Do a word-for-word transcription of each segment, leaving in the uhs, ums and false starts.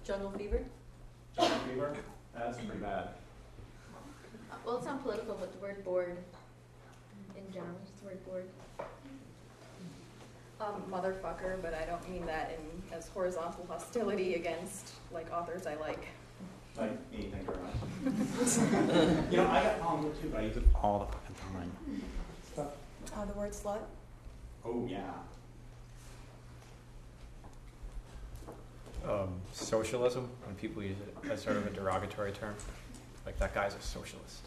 Jungle fever? Jungle fever? That's pretty bad. Uh, well, it's not political, but the word bored in general, just the word bored. Um, motherfucker, but I don't mean that in as horizontal hostility against like authors I like. Like me, thank you very much. You know, I got problems with it too, but I use it all the fucking time. Uh, the word slut? Oh, yeah. Um, socialism, when people use it as sort of a derogatory term. Like, that guy's a socialist.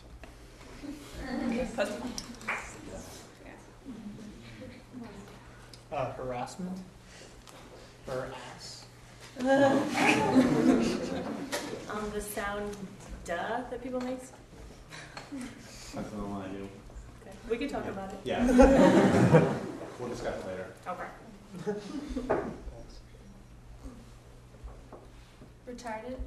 Uh, harassment? Harass? um, the sound duh that people make. That's the one I do. Okay. We can talk yeah. about it. Yeah. We'll discuss later. Okay. Retarded?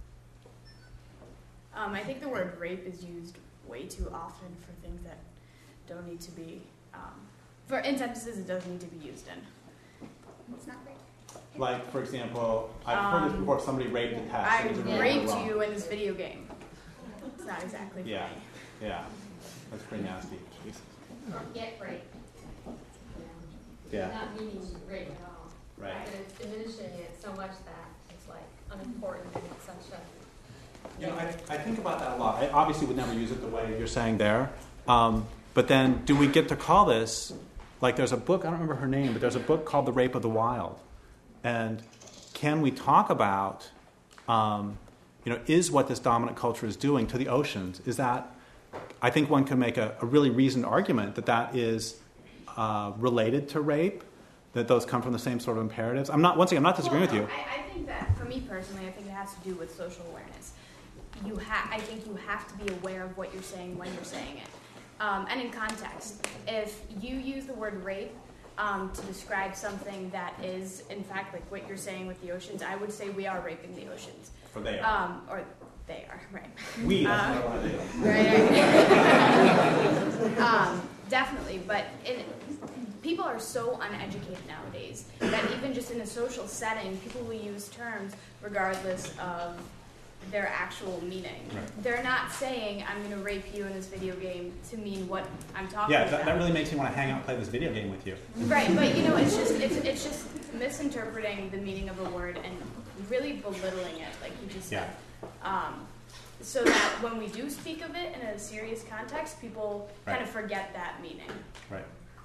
Um, I think the word rape is used way too often for things that don't need to be, um, for in sentences it doesn't need to be used in. It's not rape. Like, for example, I've um, heard this before, if somebody raped a test. I really raped wrong. you in this video game. It's not exactly funny. Yeah, yeah. That's pretty nasty. Jesus. Or get raped. Yeah. Not meaning rape at all. Right. But it's diminishing it so much that it's like unimportant and it's such a... You know, I, I think about that a lot. I obviously would never use it the way you're saying there. Um, but then do we get to call this, like there's a book, I don't remember her name, but there's a book called The Rape of the Wild. And can we talk about, um, you know, is what this dominant culture is doing to the oceans, is that, I think one can make a, a really reasoned argument that that is uh, related to rape, that those come from the same sort of imperatives. I'm not, once again, I'm not disagreeing well, no, with you. I, I think that, for me personally, I think it has to do with social awareness. You ha- I think you have to be aware of what you're saying when you're saying it. Um, and in context, if you use the word rape um, to describe something that is, in fact, like what you're saying with the oceans, I would say we are raping the oceans. Or they are. Um, or they are, right. We, that's um, what I want to do. Right, right. um, definitely, but it, people are so uneducated nowadays that even just in a social setting, people will use terms regardless of their actual meaning. Right. They're not saying, I'm going to rape you in this video game to mean what I'm talking Yeah, about. that, that really makes me want to hang out and play this video game with you. Right, but you know, it's just it's it's just misinterpreting the meaning of a word and really belittling it, like you just said. Yeah. Um, so that when we do speak of it in a serious context, people Right. kind of forget that meaning. Right.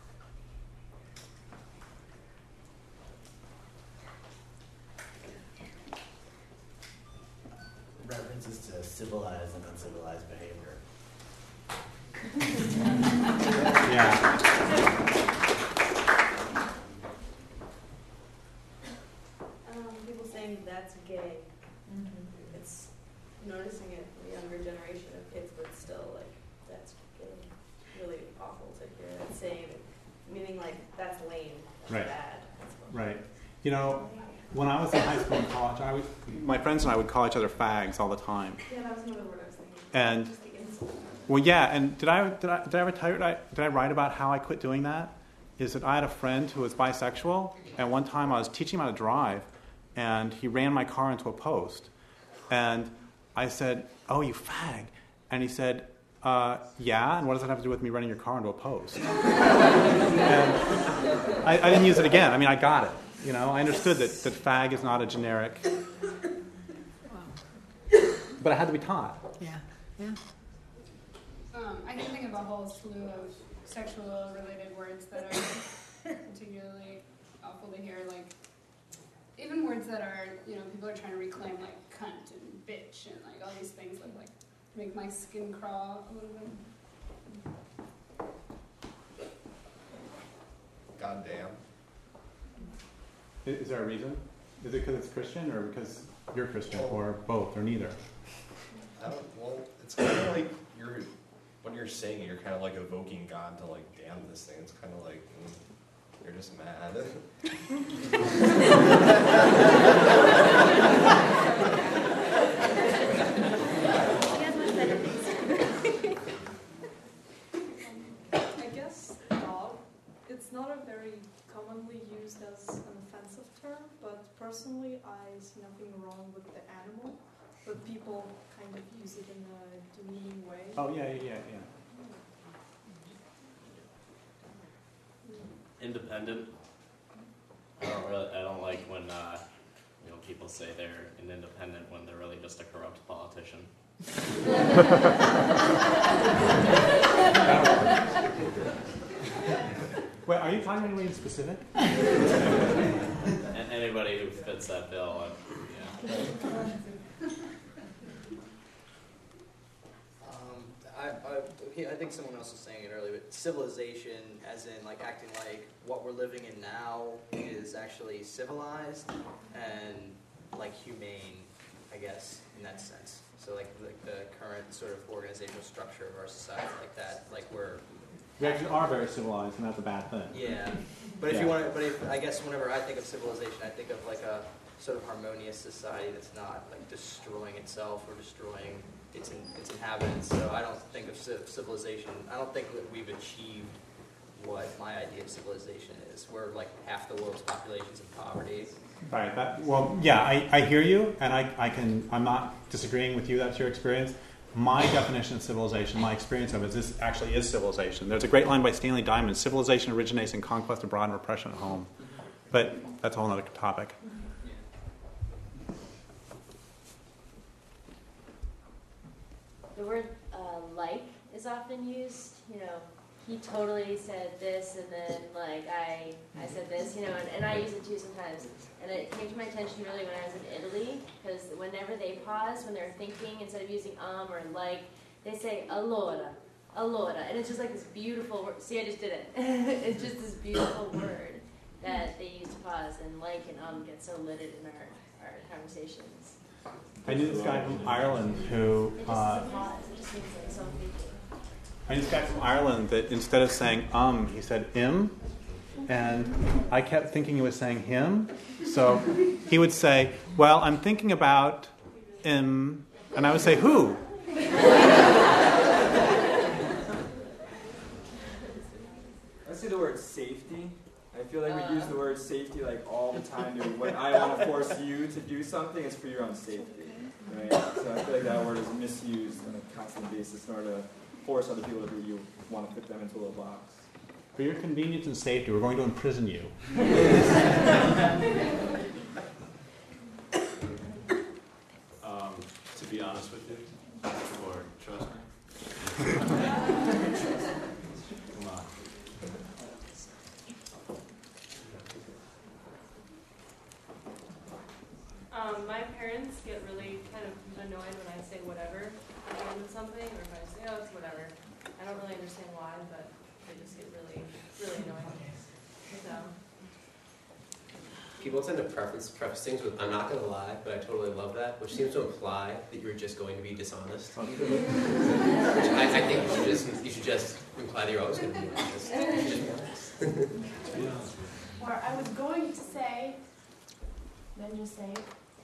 References to civilized and uncivilized behavior. Yeah. Um, people saying that's gay. Mm-hmm. It's noticing it in the younger generation of kids, but still, like, that's gay. Really awful to hear that saying, meaning like that's lame, Right. bad. That's Right. You know, when I was in high school and college, I would, my friends and I would call each other fags all the time. Yeah, that was another word I was thinking. And, Just the insult. well, yeah, and did I, did I, did I ever tell you, did I, did I write about how I quit doing that? Is that I had a friend who was bisexual, and one time I was teaching him how to drive, and he ran my car into a post. And I said, "Oh, you fag." And he said, uh, "Yeah, and what does that have to do with me running your car into a post?" And I, I didn't use it again. I mean, I got it. You know, I understood that, that fag is not a generic, but it had to be taught. Yeah. Yeah. Um, I can think of a whole slew of sexual-related words that are particularly awful to hear. Like, even words that are, you know, people are trying to reclaim, like cunt and bitch and like all these things that like make my skin crawl a little bit. Goddamn. Is there a reason? Is it because it's Christian, or because you're Christian, or both, or neither? I don't, well, it's kind of like you're, when you're saying it, you're kind of like evoking God to like damn this thing. It's kind of like mm, you're just mad. I guess dog. It's not a very commonly used as an offensive term, but personally I see nothing wrong with the animal, but people kind of use it in a demeaning way. Oh, yeah, yeah, yeah, yeah. Independent. I don't really. I don't like when uh, you know people say they're an independent when they're really just a corrupt politician. Wait, are you talking about anyone specific? And anybody who fits that bill, uh, yeah. Um, I, I, I think someone else was saying it earlier, but civilization, as in like acting like what we're living in now is actually civilized and like humane, I guess, in that sense. So like, like the current sort of organizational structure of our society, like that, like we're We actually are very civilized, and that's a bad thing. yeah. But if Yeah. you want to, but if, I guess whenever I think of civilization, I think of like a sort of harmonious society that's not like destroying itself or destroying its in, its inhabitants. So I don't think of civ- civilization. I don't think that we've achieved what my idea of civilization is. We're like half the world's population's in poverty. Right. That, well, yeah, I, I hear you, and I, I can. I'm not disagreeing with you. That's your experience. My definition of civilization, my experience of it, is this actually is civilization. There's a great line by Stanley Diamond: "Civilization originates in conquest abroad and repression at home." But that's a whole other topic. The word uh, like is often used. You know, he totally said this, and then like I, I said this. You know, and, and I use it too sometimes. And it came to my attention really when I was in Italy, because whenever they pause, when they're thinking, instead of using um or like, they say allora, allora, and it's just like this beautiful word. See, I just did it. It's just this beautiful word that they use to pause, and like and um get so littered in our, our conversations. I knew this guy from Ireland who. It just Uh, is a pause. It just means like so thinking. I knew this guy from Ireland that instead of saying um, he said im, and I kept thinking he was saying him. So he would say, "Well, I'm thinking about im," and I would say, "Who?" I see the word safety. I feel like we use the word safety like all the time. To, when I want to force you to do something, it's for your own safety, right? So I feel like that word is misused on a constant basis in order to force other people to do you want to fit them into a little box. For your convenience and safety, we're going to imprison you. Um, to be honest with you, or trust me. Come on. Um, my parents get really kind of annoyed when I say whatever at the end of something, or if I say, oh, it's whatever. I don't really understand why, but they just get really, really annoying. So, People tend to preface, preface things with, "I'm not going to lie, but I totally love that," which seems to imply that you're just going to be dishonest. Which I, I think you should, just, you should just imply that you're always going to be honest. You should just be honest. Or I was going to say, then just say.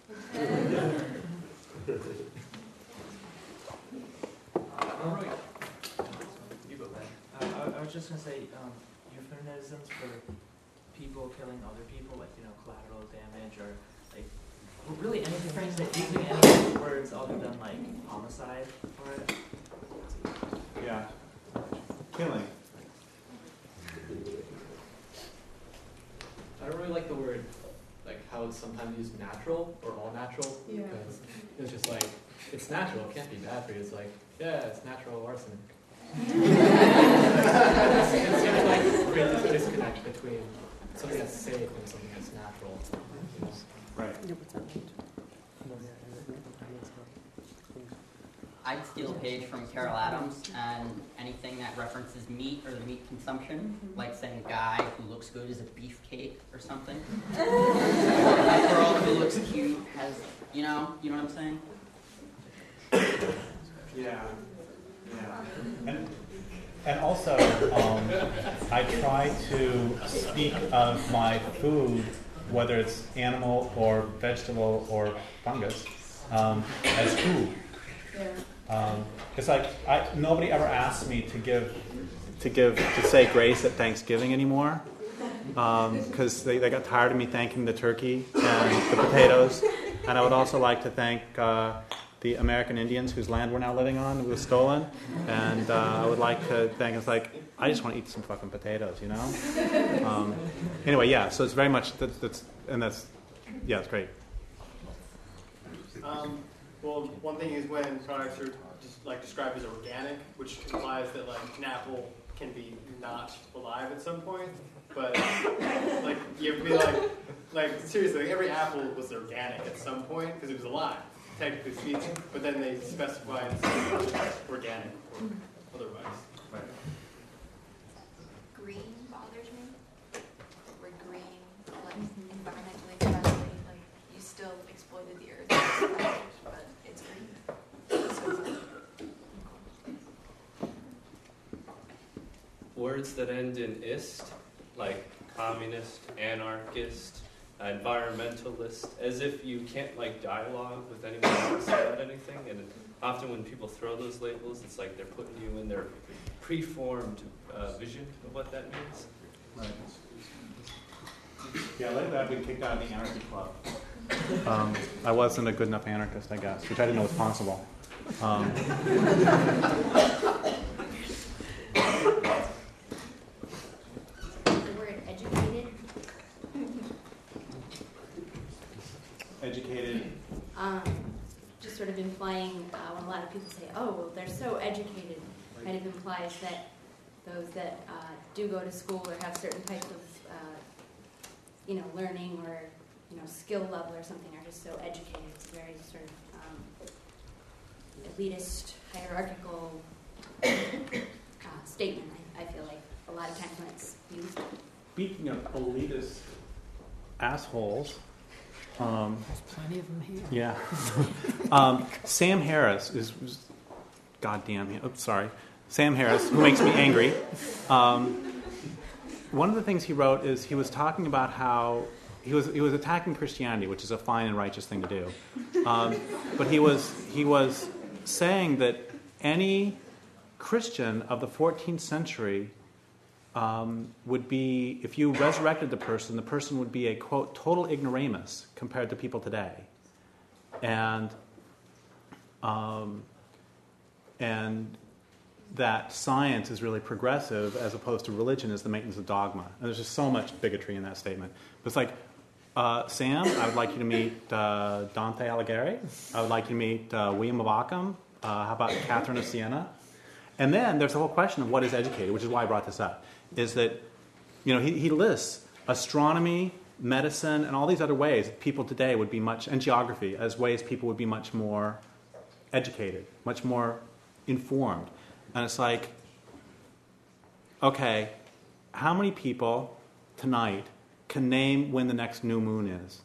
You go back. Uh, I, I was just gonna say um, euphemisms for people killing other people, like you know, collateral damage, or like well, really anything. That using any words other than like homicide for it. Yeah. Killing. I don't really like the word, like how it's sometimes used natural or all natural. Yeah. Because it's just like, it's natural, it can't be bad for you. It's like, yeah, it's natural arsenic. It's, it's kind of like create this disconnect between something that's safe and something that's natural. Right. I'd steal a page from Carol Adams, and anything that references meat or the meat consumption, like saying a guy who looks good is a beefcake or something. Like a girl who looks cute has, you know, you know what I'm saying? Yeah. Yeah. And, and also, um, I try to speak of my food, whether it's animal or vegetable or fungus, um, as food. Yeah. Um, it's like I, nobody ever asks me to give, to give, to say grace at Thanksgiving anymore, because um, they, they got tired of me thanking the turkey and the potatoes And I would also like to thank uh, the American Indians whose land we're now living on was stolen. And uh, I would like to thank, it's like, I just want to eat some fucking potatoes, you know? Um, anyway, yeah, so it's very much, that's, that's and that's, yeah, it's great. Um, well, one thing is when products are just like described as organic, which implies that like an apple can be not alive at some point, but like you have to be like, like seriously, like, every apple was organic at some point because it was alive, technically speaking. But then they specify it's organic or otherwise. Right. Green bothers me. We're green, like environmentally friendly. Like you still exploited the earth, but it's green. So, Words that end in ist, like communist, anarchist, environmentalist, as if you can't like dialogue with anyone else about anything. And often when people throw those labels, it's like they're putting you in their preformed uh, vision of what that means. Right. Yeah, lately I've been kicked out of the anarchy club. Um, I wasn't a good enough anarchist, I guess, which I didn't know was possible. Um, Educated. Um, just sort of implying uh, when a lot of people say, "Oh, well, they're so educated," kind of implies that those that uh, do go to school or have certain types of, uh, you know, learning or you know skill level or something are just so educated. It's a very sort of um, elitist, hierarchical uh, statement. I, I feel like a lot of times when it's used. Speaking of elitist assholes. Um, There's plenty of them here. Yeah. um, Sam Harris is, is goddamn, yeah, oops, sorry. Sam Harris, who makes me angry. Um, one of the things he wrote is he was talking about how he was he was attacking Christianity, which is a fine and righteous thing to do. Um, but he was he was saying that any Christian of the fourteenth century Um, would be, if you resurrected the person, the person would be a, quote, total ignoramus compared to people today. And um, and that science is really progressive as opposed to religion is the maintenance of dogma. And there's just so much bigotry in that statement. But it's like, uh, Sam, I would like you to meet uh, Dante Alighieri. I would like you to meet uh, William of Ockham. Uh, how about Catherine of Siena? And then there's the whole question of what is educated, which is why I brought this up. Is that, you know, he, he lists astronomy, medicine, and all these other ways that people today would be much, and geography, as ways people would be much more educated, much more informed. And it's like, okay, how many people tonight can name when the next new moon is?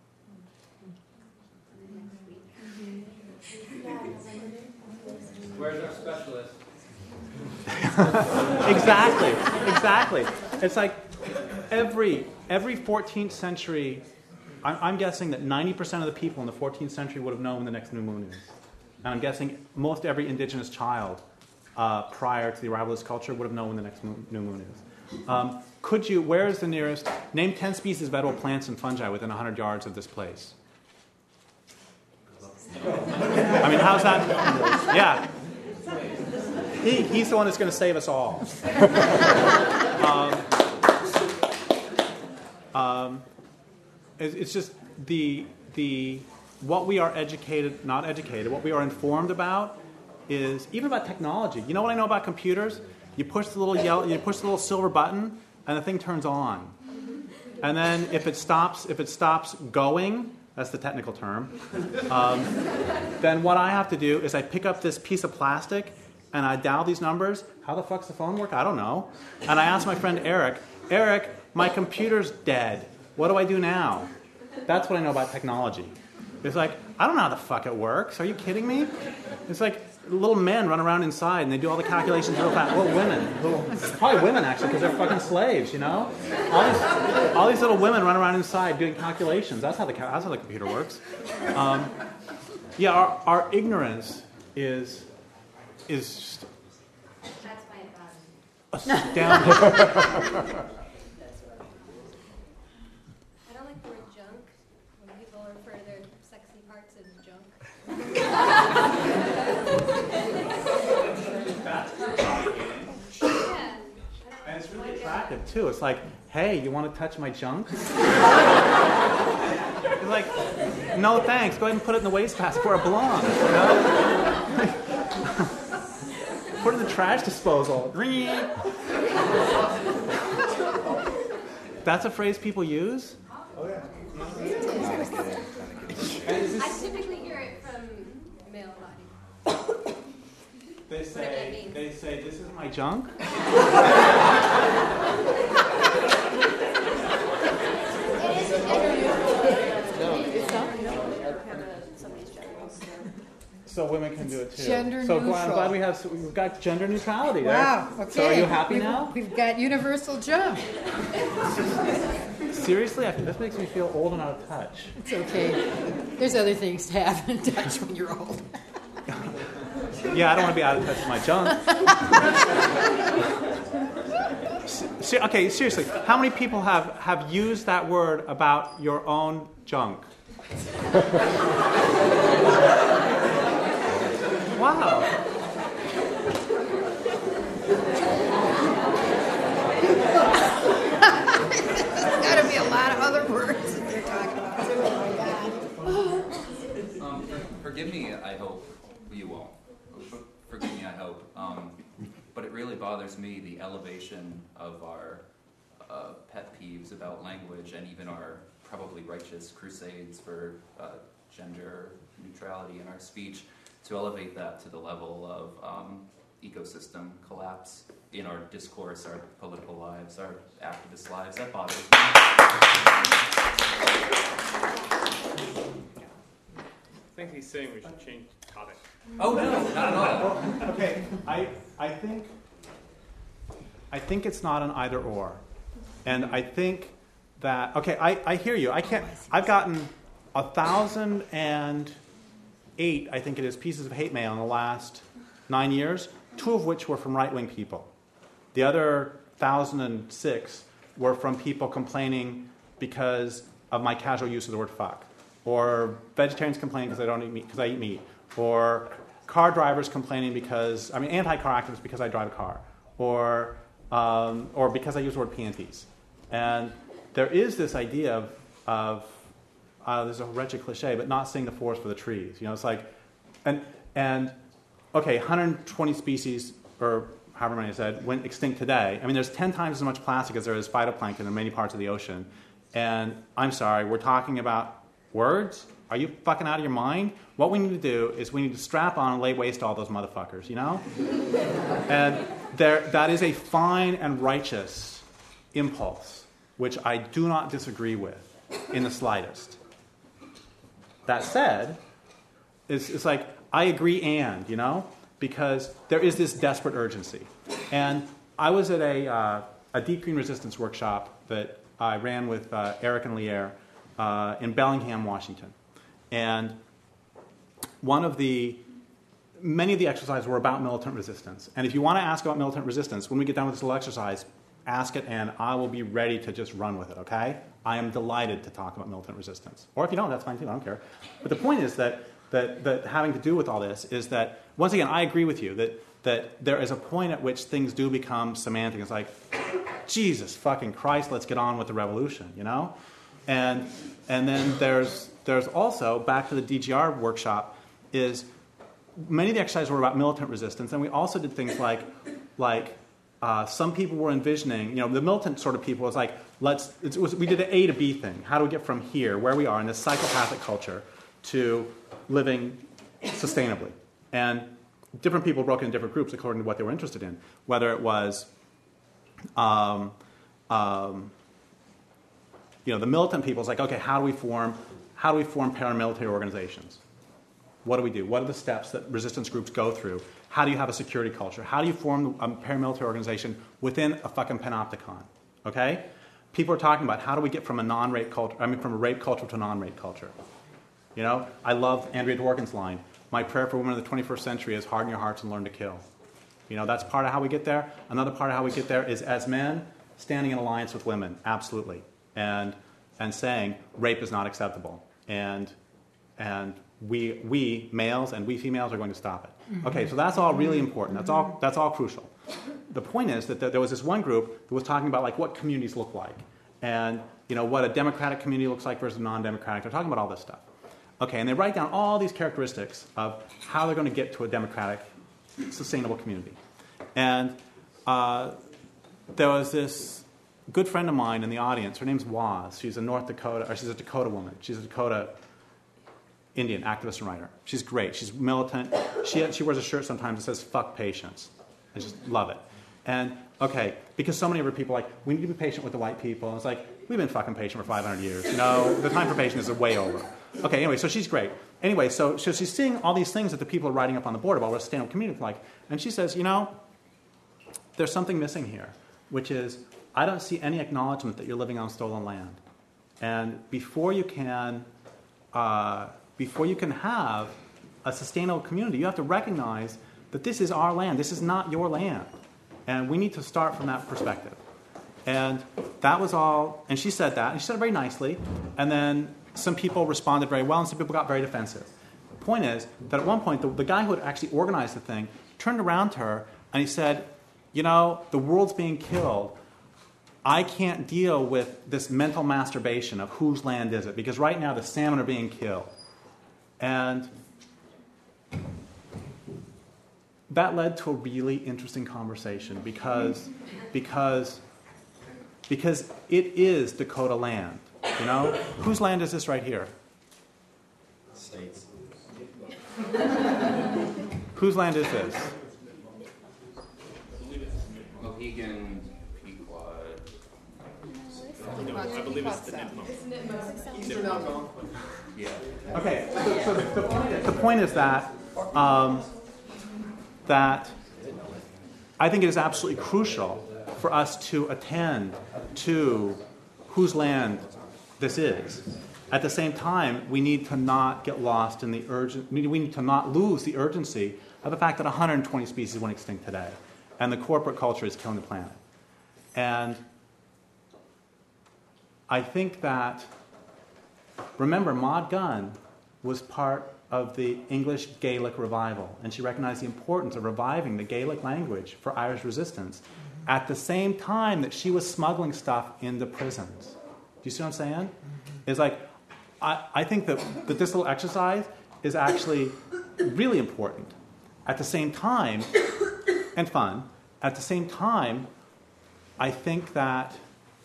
Where's our specialist? exactly, exactly. It's like every every fourteenth century, I'm, I'm guessing that ninety percent of the people in the fourteenth century would have known when the next new moon is. And I'm guessing most every indigenous child uh, prior to the arrival of this culture would have known when the next moon, new moon is. Um, could you, where is the nearest, name ten species of edible plants and fungi within one hundred yards of this place? I mean, how's that? Yeah. He, he's the one that's going to save us all. um, um, it, it's just the the what we are educated, not educated, what we are informed about is even about technology. You know what I know about computers? You push the little yellow, you push the little silver button, and the thing turns on. And then if it stops, if it stops going, that's the technical term. Um, then what I have to do is I pick up this piece of plastic. And I dial these numbers. How the fuck's the phone work? I don't know. And I asked my friend Eric, Eric, my computer's dead. What do I do now? That's what I know about technology. It's like, I don't know how the fuck it works. Are you kidding me? It's like little men run around inside and they do all the calculations real fast. Well, women. Little, probably women, actually, because they're fucking slaves, you know? All these, all these little women run around inside doing calculations. That's how the, that's how the computer works. Um, yeah, our, our ignorance is... is just That's my advice. astounding. I don't like the word junk when people refer to their sexy And it's really attractive too. It's like, hey, you want to touch my junk? It's like, no thanks. Go ahead and put it in the wastebasket where it belongs. You know? Put it in the trash disposal. That's a phrase people use? Oh yeah. I typically hear it from male body. They say, they say, this is my junk? So women can do it too. Gender so neutral. I'm glad we have, we've got gender neutrality there. Wow, okay. So are you happy we've, now? We've got universal jump. Seriously? I, this makes me feel old and out of touch. It's okay. There's other things to have in touch when you're old. Yeah, I don't want to be out of touch with my junk. Se- okay, seriously, how many people have, have used that word about your own junk? Wow. There's got to be a lot of other words that they're talking about too. Oh my God. Um, forgive me, I hope. You won't. Forgive me, I hope. Um, but it really bothers me, the elevation of our uh, pet peeves about language and even our probably righteous crusades for uh, gender neutrality in our speech, to elevate that to the level of um, ecosystem collapse in our discourse, our political lives, our activist lives. That bothers me. I think he's saying we should change the topic. Oh no, not at all. Okay, I I think I think it's not an either or, and I think that okay, I, I hear you. I can't. I've gotten a thousand and eight, I think it is, pieces of hate mail in the last nine years. Two of which were from right-wing people. The other thousand and six were from people complaining because of my casual use of the word fuck, or vegetarians complaining because I don't eat meat because I eat meat, or car drivers complaining because I mean anti-car activists because I drive a car, or um, or because I use the word panties. And there is this idea of, of uh, there's a wretched cliche, but not seeing the forest for the trees. You know, it's like, and and okay, one hundred twenty species, or however many I said, went extinct today. I mean, there's ten times as much plastic as there is phytoplankton in many parts of the ocean. And I'm sorry, we're talking about words? Are you fucking out of your mind? What we need to do is we need to strap on and lay waste to all those motherfuckers, you know? And there, that is a fine and righteous impulse, which I do not disagree with in the slightest. That said, it's, it's like, I agree and, you know? Because there is this desperate urgency. And I was at a, uh, a deep green resistance workshop that I ran with uh, Eric and Lier uh, in Bellingham, Washington. And one of the, many of the exercises were about militant resistance. And if you want to ask about militant resistance, when we get done with this little exercise, ask it and I will be ready to just run with it, okay? I am delighted to talk about militant resistance. Or if you don't, that's fine too, I don't care. But the point is that, that, that having to do with all this is that, once again, I agree with you that, that there is a point at which things do become semantic. It's like, Jesus fucking Christ, let's get on with the revolution, you know? And and then there's there's also, back to the D G R workshop, is many of the exercises were about militant resistance, and we also did things like like uh, some people were envisioning, you know, the militant sort of people was like, let's it was we did an A to B thing. How do we get from here, where we are in this psychopathic culture, to living sustainably? And different people broke into different groups according to what they were interested in, whether it was Um, um, you know, the militant people is like, okay, how do we form, how do we form paramilitary organizations? What do we do? What are the steps that resistance groups go through? How do you have a security culture? How do you form a paramilitary organization within a fucking panopticon? Okay, people are talking about how do we get from a non-rape culture, I mean, from a rape culture to a non-rape culture. You know, I love Andrea Dworkin's line. My prayer for women of the twenty-first century is harden your hearts and learn to kill. You know, that's part of how we get there. Another part of how we get there is as men standing in alliance with women, absolutely, and and saying rape is not acceptable, and and we, we males and we females are going to stop it. Okay, so that's all really important. That's all, that's all crucial. The point is that there was this one group that was talking about like what communities look like and you know what a democratic community looks like versus a non-democratic. They're talking about all this stuff. Okay, and they write down all these characteristics of how they're going to get to a democratic, sustainable community. And uh, there was this good friend of mine in the audience. Her name's Waz. She's a North Dakota, or she's a Dakota woman. She's a Dakota Indian activist and writer. She's great. She's militant. She, she wears a shirt sometimes that says, fuck patience. I just love it. And, okay, because so many of her people are like, we need to be patient with the white people. And it's like, we've been fucking patient for five hundred years. You know, the time for patience is way over. Okay, anyway, so she's great. Anyway, so, so she's seeing all these things that the people are writing up on the board about what a sustainable community is like. And she says, you know, there's something missing here, which is I don't see any acknowledgement that you're living on stolen land. And before you can, uh, before you can have a sustainable community, you have to recognize that this is our land. This is not your land. And we need to start from that perspective. And that was all, and she said that, and she said it very nicely, and then some people responded very well, and some people got very defensive. The point is that at one point, the, the guy who had actually organized the thing turned around to her, and he said, you know, the world's being killed. I can't deal with this mental masturbation of whose land is it, because right now the salmon are being killed. And that led to a really interesting conversation because, because, because it is Dakota land. You know, whose land is this right here? States. Whose land is this? Mohegan, Pequot. I believe it's the Nipmuc. Yeah. Okay, so, so the, the, point is, the point is that um, that I think it is absolutely crucial for us to attend to whose land this is. At the same time, we need to not get lost in the urgent. We need to not lose the urgency of the fact that one hundred twenty species went extinct today, and the corporate culture is killing the planet. And I think that, remember, Maud Gunn was part of the English Gaelic revival, and she recognized the importance of reviving the Gaelic language for Irish resistance at the same time that she was smuggling stuff into prisons. Do you see what I'm saying? It's like, I, I think that, that this little exercise is actually really important. At the same time, and fun, at the same time, I think that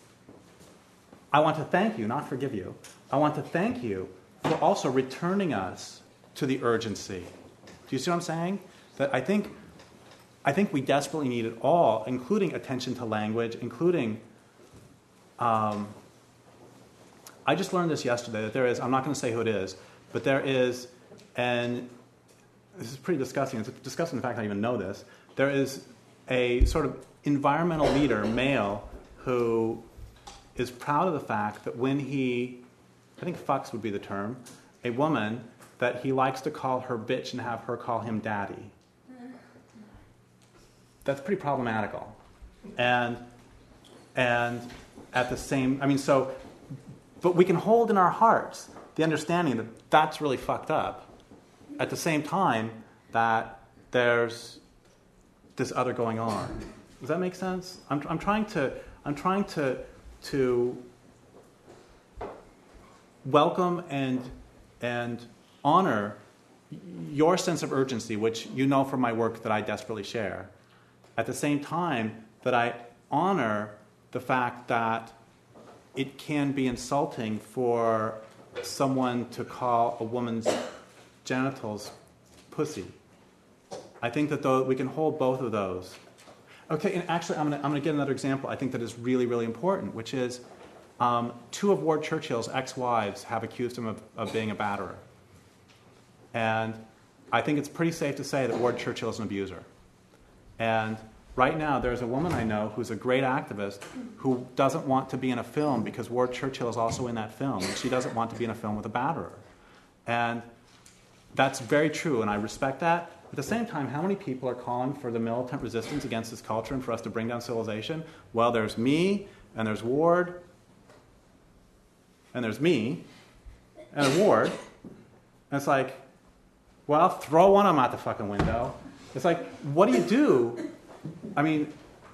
I want to thank you, not forgive you. I want to thank you for also returning us to the urgency. Do you see what I'm saying? That I think, I think we desperately need it all, including attention to language, including... Um, I just learned this yesterday, that there is, I'm not going to say who it is, but there is an, this is pretty disgusting, it's disgusting in fact I even know this, there is a sort of environmental leader, male, who is proud of the fact that when he, I think fucks would be the term, a woman, that he likes to call her bitch and have her call him daddy. That's pretty problematical. And, and at the same, I mean, so, but we can hold in our hearts the understanding that that's really fucked up. At the same time that there's this other going on. Does that make sense? I'm, I'm trying to, I'm trying to, to welcome and and honor your sense of urgency, which you know from my work that I desperately share. At the same time that I honor the fact that it can be insulting for someone to call a woman's genitals pussy. I think that though we can hold both of those. Okay, and actually I'm going I'm to get another example I think that is really, really important, which is um, two of Ward Churchill's ex-wives have accused him of, of being a batterer. And I think it's pretty safe to say that Ward Churchill is an abuser. And right now, there's a woman I know who's a great activist who doesn't want to be in a film because Ward Churchill is also in that film, and she doesn't want to be in a film with a batterer. And that's very true, and I respect that. At the same time, how many people are calling for the militant resistance against this culture and for us to bring down civilization? Well, there's me, and there's Ward, and there's me, and Ward. And it's like, Well, throw one of them out the fucking window. It's like, what do you do? I mean,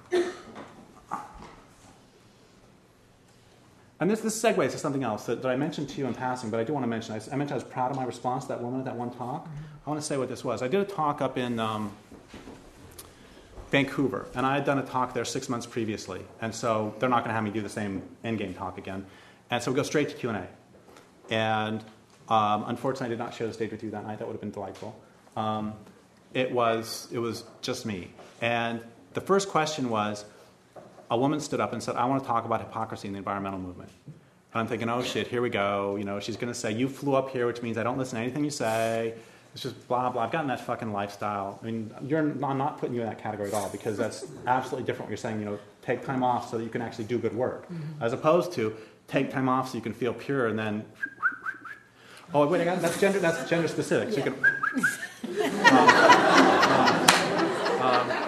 and this this segues to something else that, that I mentioned to you in passing, but I do want to mention. I, I mentioned I was proud of my response to that woman at that one talk. I want to say what this was. I did a talk up in um, Vancouver, and I had done a talk there six months previously, and so they're not going to have me do the same endgame talk again. And so we go straight to Q and A. And um, unfortunately, I did not share the stage with you that night. That would have been delightful. Um, it was it was just me. And the first question was, a woman stood up and said, I want to talk about hypocrisy in the environmental movement. And I'm thinking, oh shit, here we go. You know, she's going to say, you flew up here, which means I don't listen to anything you say. It's just blah, blah. I've gotten that fucking lifestyle. I mean, you're, I'm not putting you in that category at all, because that's absolutely different what you're saying. You know, take time off so that you can actually do good work. Mm-hmm. As opposed to take time off so you can feel pure and then, oh, wait, I got, that's gender, that's gender specific. So yeah. You can, um, um, um,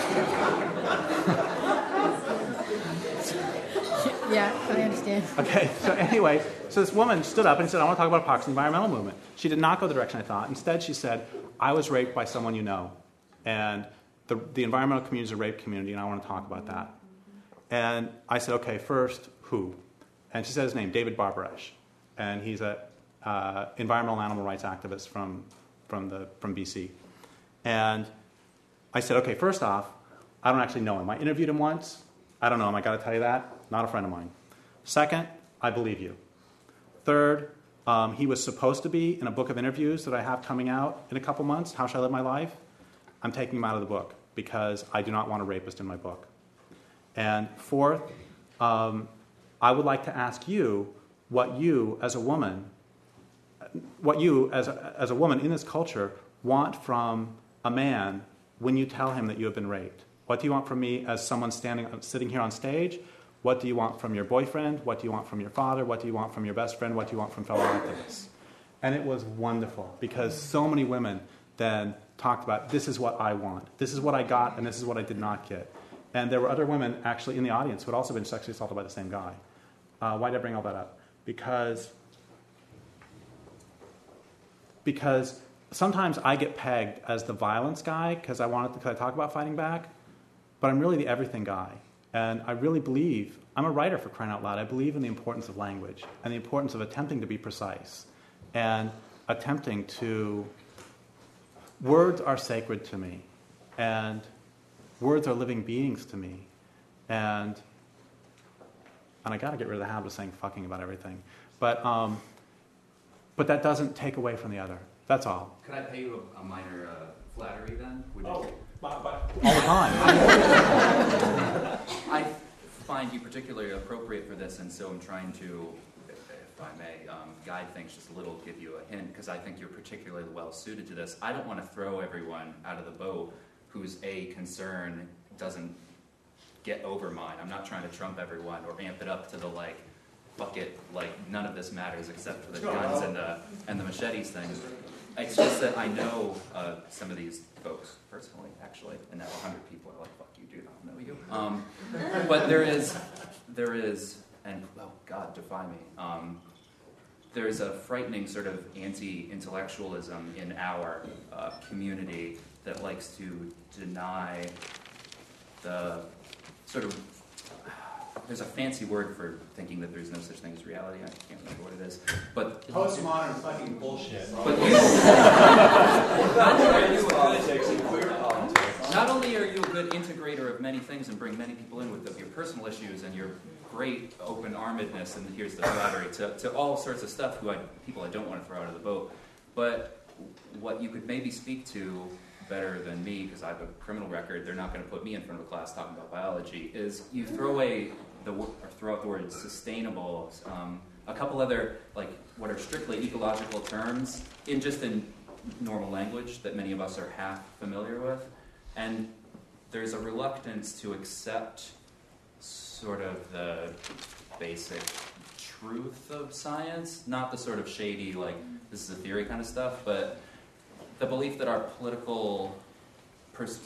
Yeah, I understand. Okay, so anyway, so this woman stood up and said, I want to talk about hypocrisy in the environmental movement. She did not go the direction I thought. Instead, she said, I was raped by someone you know. And the, the environmental community is a rape community, and I want to talk about that. And I said, okay, first, who? And she said his name, David Barbaresh. And he's an uh, environmental animal rights activist from, from, the, from B C. And I said, okay, first off, I don't actually know him. I interviewed him once. I don't know him. I got to tell you that. Not a friend of mine. Second, I believe you. Third, um, he was supposed to be in a book of interviews that I have coming out in a couple months, How Should I Live My Life? I'm taking him out of the book because I do not want a rapist in my book. And fourth, um, I would like to ask you what you as a woman, what you as a, as a woman in this culture want from a man when you tell him that you have been raped. What do you want from me as someone standing, sitting here on stage? What do you want from your boyfriend? What do you want from your father? What do you want from your best friend? What do you want from fellow activists? And it was wonderful because so many women then talked about, this is what I want. This is what I got, and this is what I did not get. And there were other women actually in the audience who had also been sexually assaulted by the same guy. Uh, why did I bring all that up? Because, because sometimes I get pegged as the violence guy because I wanted to, 'cause I talk about fighting back, but I'm really the everything guy. And I really believe, I'm a writer for crying out loud, I believe in the importance of language and the importance of attempting to be precise and attempting to, words are sacred to me and words are living beings to me. And and I got to get rid of the habit of saying fucking about everything. But um, but that doesn't take away from the other. That's all. Could I pay you a, a minor uh, flattery then? Would oh, you... but, but all the time. I find you particularly appropriate for this, and so I'm trying to, if I may, um, guide things just a little, give you a hint, because I think you're particularly well suited to this. I don't want to throw everyone out of the boat whose a concern doesn't get over mine. I'm not trying to trump everyone or amp it up to the like bucket, like none of this matters except for the guns and the and the machetes thing. It's just that I know uh, some of these folks personally, actually, and now a hundred people are like, "Fuck you, dude, I don't know you." Um, but there is, there is, and oh God, defy me. Um, there is a frightening sort of anti-intellectualism in our uh, community that likes to deny the sort of, there's a fancy word for thinking that there's no such thing as reality. I can't remember what it is. But postmodern fucking bullshit. But not only are you a good integrator of many things and bring many people in with the, your personal issues and your great open-armedness, and here's the flattery, to, to all sorts of stuff who I, people I don't want to throw out of the boat. But what you could maybe speak to better than me, because I have a criminal record, they're not going to put me in front of a class talking about biology, is you throw away the or throw out the word sustainable, um, a couple other like what are strictly ecological terms in just in normal language that many of us are half familiar with, and there's a reluctance to accept sort of the basic truth of science, not the sort of shady like this is a theory kind of stuff, but the belief that our political, pers-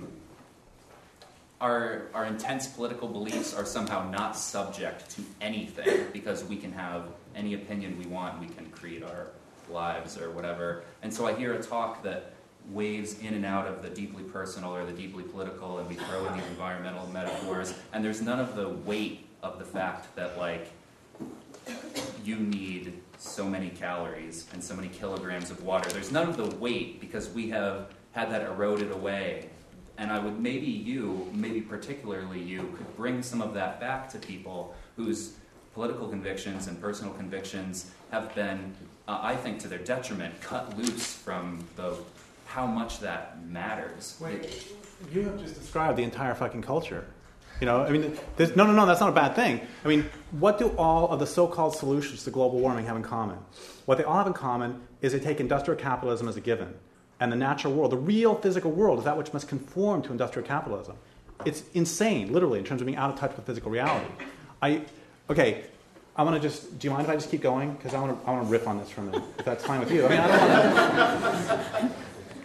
our, our intense political beliefs are somehow not subject to anything because we can have any opinion we want, we can create our lives or whatever. And so I hear a talk that waves in and out of the deeply personal or the deeply political, and we throw in these environmental metaphors, and there's none of the weight of the fact that, like, you need so many calories and so many kilograms of water. There's none of the weight because we have had that eroded away. And I would, maybe you, maybe particularly you, could bring some of that back to people whose political convictions and personal convictions have been, uh, I think, to their detriment, cut loose from the how much that matters. Wait, It- you have just described the entire fucking culture. You know, I mean, there's, no, no, no, that's not a bad thing. I mean, what do all of the so-called solutions to global warming have in common? What they all have in common is they take industrial capitalism as a given. And the natural world, the real physical world, is that which must conform to industrial capitalism. It's insane, literally, in terms of being out of touch with physical reality. I, okay, I want to just, do you mind if I just keep going? Because I want to I want to riff on this for a minute, if that's fine with you. I mean, I don't want to...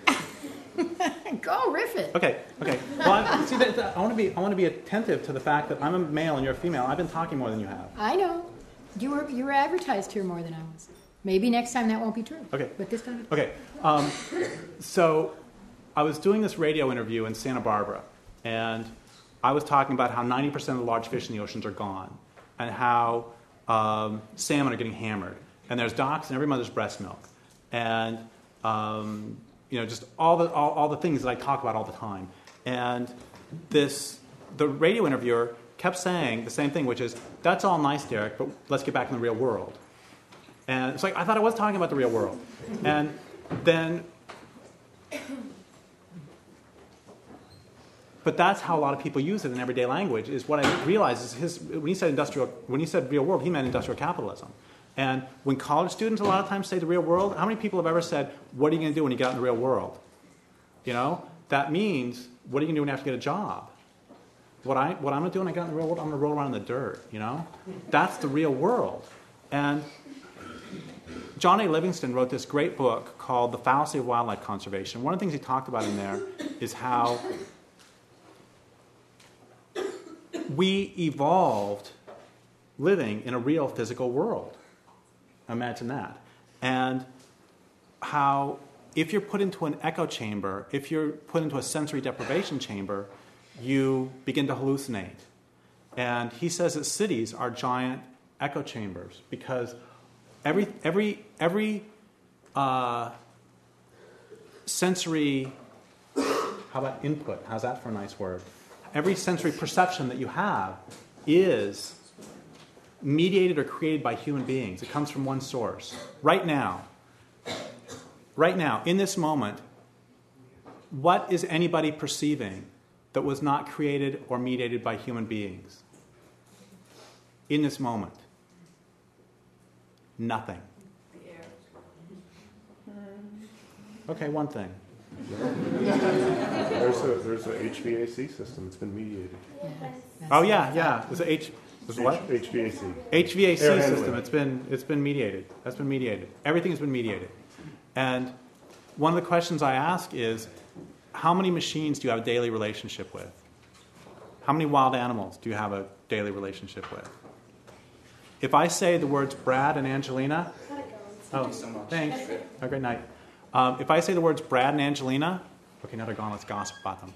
Go riff it. Okay, okay. Well, I, see, that, that, I want to be I want to be attentive to the fact that I'm a male and you're a female. I've been talking more than you have. I know. You were you were advertised here more than I was. Maybe next time that won't be true. Okay. But this time. Okay. Um, so I was doing this radio interview in Santa Barbara, and I was talking about how ninety percent of the large fish in the oceans are gone, and how um, salmon are getting hammered, and there's docks in every mother's breast milk, and um, you know, just all the all, all the things that I talk about all the time. And this, the radio interviewer kept saying the same thing, which is, "That's all nice, Derek, but let's get back in the real world." And it's like, I thought I was talking about the real world. And then, but that's how a lot of people use it in everyday language. Is what I realized is his when he said industrial, when he said real world, he meant industrial capitalism. And when college students a lot of times say the real world, how many people have ever said, "What are you going to do when you get out in the real world?" You know, that means, what are you going to do when you have to get a job? What I what I'm going to do when I get out in the real world, I'm going to roll around in the dirt. You know, that's the real world. And John A. Livingston wrote this great book called The Fallacy of Wildlife Conservation. One of the things he talked about in there is how we evolved living in a real physical world. Imagine that. And how if you're put into an echo chamber, if you're put into a sensory deprivation chamber, you begin to hallucinate. And he says that cities are giant echo chambers because Every every every uh, sensory, how about input? How's that for a nice word? Every sensory perception that you have is mediated or created by human beings. It comes from one source. Right now, right now, in this moment, what is anybody perceiving that was not created or mediated by human beings? In this moment. Nothing. Okay, one thing. There's a there's a H V A C system. It's been mediated. Oh yeah, yeah. There's a H. There's what? H V A C. H V A C Air system. handling. It's been it's been mediated. That's been mediated. Everything's been mediated. And one of the questions I ask is, how many machines do you have a daily relationship with? How many wild animals do you have a daily relationship with? If I say the words Brad and Angelina, oh, so much. thanks. Have a great night. Um, if I say the words Brad and Angelina, okay, now they're gone. Let's gossip about them.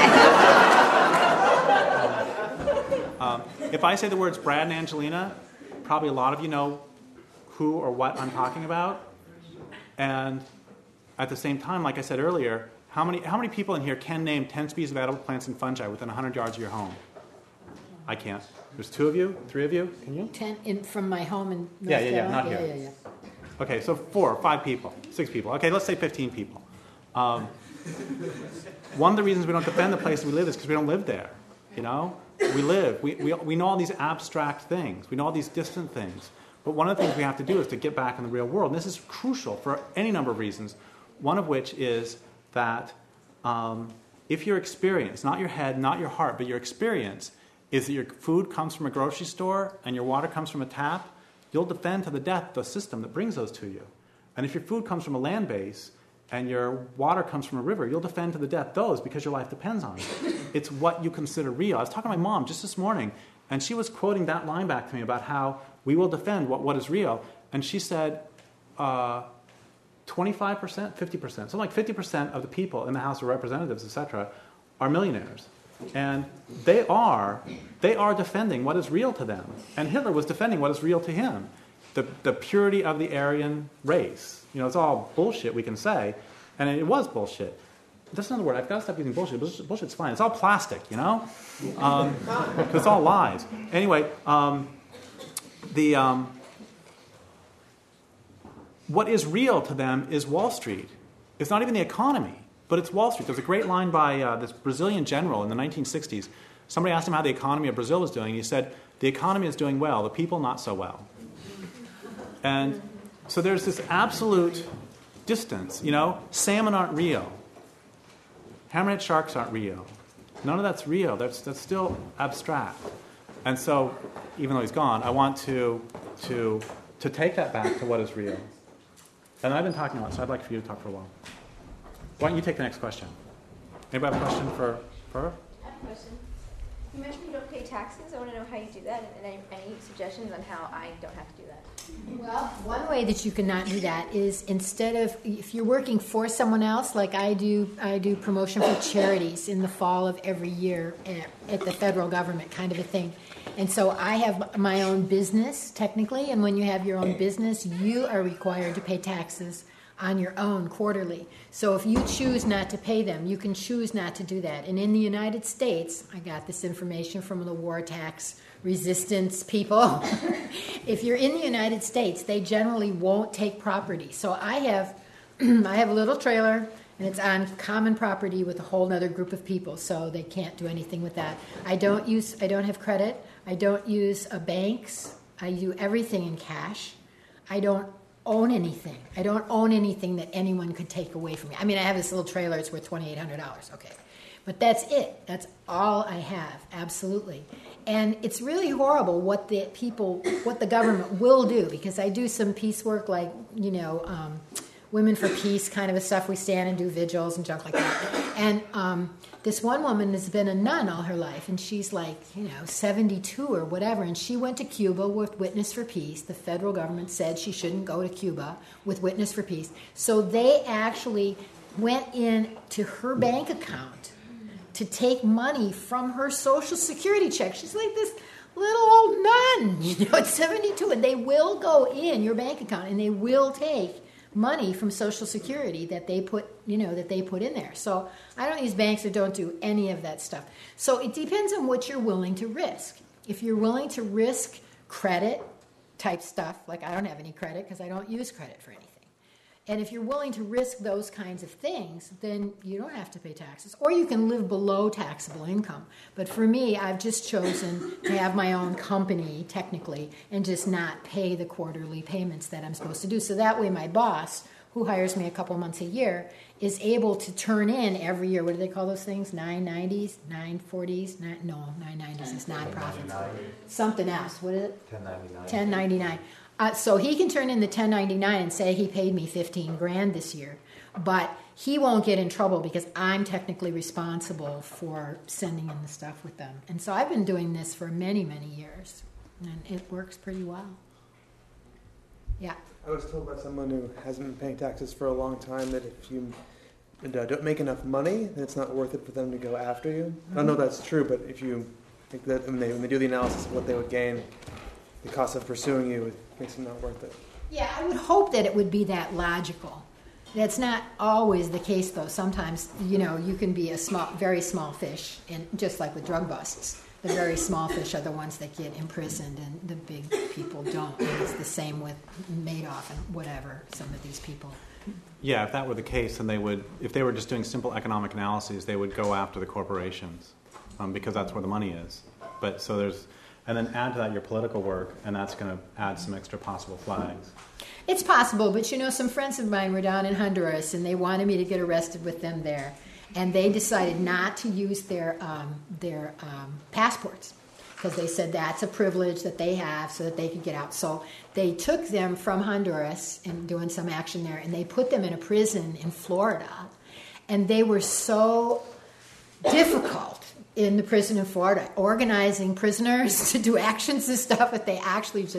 um, if I say the words Brad and Angelina, probably a lot of you know who or what I'm talking about. And at the same time, like I said earlier, how many how many people in here can name ten species of edible plants and fungi within one hundred yards of your home? I can't. There's two of you, three of you. Can you? Ten in from my home in North Yeah, yeah, yeah, Carolina. not here. Yeah, yeah, yeah. Okay, so four, five people, six people. Okay, let's say fifteen people. Um, one of the reasons we don't defend the place we live is because we don't live there. You know, we live. We, we we know all these abstract things. We know all these distant things. But one of the things we have to do is to get back in the real world. And this is crucial for any number of reasons. One of which is that um, if your experience, not your head, not your heart, but your experience, is that your food comes from a grocery store and your water comes from a tap, you'll defend to the death the system that brings those to you. And if your food comes from a land base and your water comes from a river, you'll defend to the death those because your life depends on it. It's what you consider real. I was talking to my mom just this morning, and she was quoting that line back to me about how we will defend what, what is real. And she said, uh, twenty-five percent, fifty percent. So like fifty percent of the people in the House of Representatives, et cetera, are millionaires. And they are, they are defending what is real to them. And Hitler was defending what is real to him. The, the purity of the Aryan race. You know, it's all bullshit, we can say. And it was bullshit. That's another word. I've got to stop using bullshit. Bullshit- Bullshit's fine. It's all plastic, you know? Um, it's all lies. Anyway, um, the um, what is real to them is Wall Street. It's not even the economy, but it's Wall Street. There's a great line by uh, this Brazilian general in the nineteen sixties. Somebody asked him how the economy of Brazil was doing. He said, the economy is doing well, the people not so well. And so there's this absolute distance. You know, salmon aren't real. Hammerhead sharks aren't real. None of that's real. That's, that's still abstract. And so, even though he's gone, I want to, to, to take that back to what is real. And I've been talking a lot, so I'd like for you to talk for a while. Why don't you take the next question? Anybody have a question for, for her? I have a question. You mentioned you don't pay taxes. I want to know how you do that, and any, any suggestions on how I don't have to do that. Well, one way that you cannot do that is instead of, if you're working for someone else, like I do, I do promotion for charities in the fall of every year at, at the federal government, kind of a thing. And so I have my own business, technically, and when you have your own business, you are required to pay taxes on your own quarterly. So if you choose not to pay them, you can choose not to do that. And in the United States, I got this information from the war tax resistance people. If you're in the United States, they generally won't take property. So I have I have a little trailer, and it's on common property with a whole other group of people, so they can't do anything with that. I don't use I don't have credit. I don't use uh, banks. I do everything in cash. I don't own anything. I don't own anything that anyone could take away from me. I mean, I have this little trailer. It's worth twenty-eight hundred dollars. Okay. But that's it. That's all I have, absolutely. And it's really horrible what the people, what the government will do, because I do some peace work like, you know, um, Women for Peace kind of a stuff. We stand and do vigils and junk like that. And um, this one woman has been a nun all her life, and she's like, you know, seventy-two or whatever, and she went to Cuba with Witness for Peace. The federal government said she shouldn't go to Cuba with Witness for Peace. So they actually went in to her bank account to take money from her Social Security check. She's like this little old nun, you know, at seventy-two, and they will go in your bank account and they will take money from Social Security that they put, you know, that they put in there. So I don't use banks or don't do any of that stuff. So it depends on what you're willing to risk. If you're willing to risk credit type stuff, like I don't have any credit because I don't use credit for anything. And if you're willing to risk those kinds of things, then you don't have to pay taxes. Or you can live below taxable income. But for me, I've just chosen to have my own company, technically, and just not pay the quarterly payments that I'm supposed to do. So that way my boss, who hires me a couple months a year, is able to turn in every year, what do they call those things? nine nineties, nine forties? Nine, no, nine nineties is nonprofits. Something else. What is it? ten ninety-nine. ten ninety-nine. Uh, so he can turn in the ten ninety-nine and say he paid me fifteen grand this year, but he won't get in trouble because I'm technically responsible for sending in the stuff with them. And so I've been doing this for many, many years, and it works pretty well. Yeah. I was told by someone who hasn't been paying taxes for a long time that if you don't make enough money, then it's not worth it for them to go after you. I don't know if that's true, but if you think that when they, when they do the analysis of what they would gain, the cost of pursuing you, it makes it not worth it. Yeah, I would hope that it would be that logical. That's not always the case, though. Sometimes, you know, you can be a small, very small fish, and just like with drug busts, the very small fish are the ones that get imprisoned, and the big people don't. And it's the same with Madoff and whatever, some of these people. Yeah, if that were the case, then they would, if they were just doing simple economic analyses, they would go after the corporations um, because that's where the money is. But so there's, and then add to that your political work, and that's going to add some extra possible flags. It's possible, but you know, some friends of mine were down in Honduras, and they wanted me to get arrested with them there. And they decided not to use their um, their um, passports because they said that's a privilege that they have so that they could get out. So they took them from Honduras and doing some action there, and they put them in a prison in Florida. And they were so difficult in the prison in Florida, organizing prisoners to do actions and stuff, but they actually just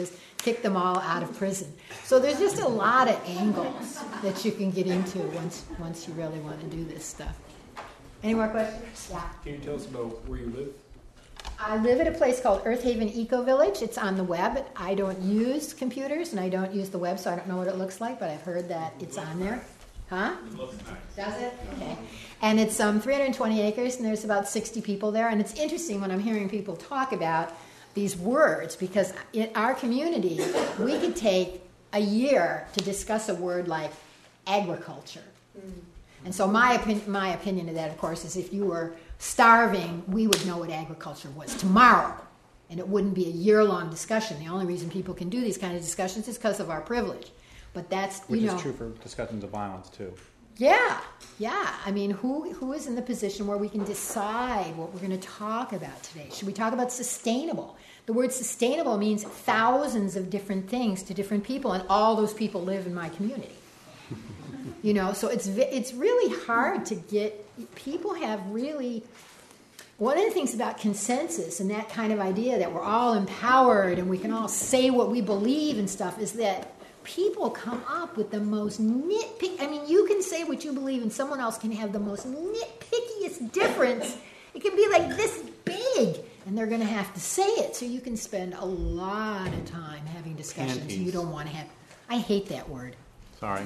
kick them all out of prison. So there's just a lot of angles that you can get into once once you really want to do this stuff. Any more questions? Yeah. Can you tell us about where you live? I live at a place called Earth Haven Eco Village. It's on the web. I don't use computers and I don't use the web, so I don't know what it looks like, but I've heard that it's on there. Huh? It looks nice. Does it? Okay. And it's um, three hundred twenty acres, and there's about sixty people there. And it's interesting when I'm hearing people talk about these words, because in our community, we could take a year to discuss a word like agriculture. Mm. And so my, opin- my opinion of that, of course, is if you were starving, we would know what agriculture was tomorrow. And it wouldn't be a year-long discussion. The only reason people can do these kind of discussions is because of our privilege. But that's, you Which know... is true for discussions of violence, too. Yeah, yeah. I mean, who who is in the position where we can decide what we're going to talk about today? Should we talk about sustainable? The word sustainable means thousands of different things to different people, and all those people live in my community. You know, so it's it's really hard to get... People have really... One of the things about consensus and that kind of idea that we're all empowered and we can all say what we believe and stuff is that people come up with the most nitpick. I mean, you can say what you believe and someone else can have the most nitpickiest difference. It can be like this big, and they're going to have to say it. So you can spend a lot of time having discussions Panties. you don't want to have. I hate that word. Sorry.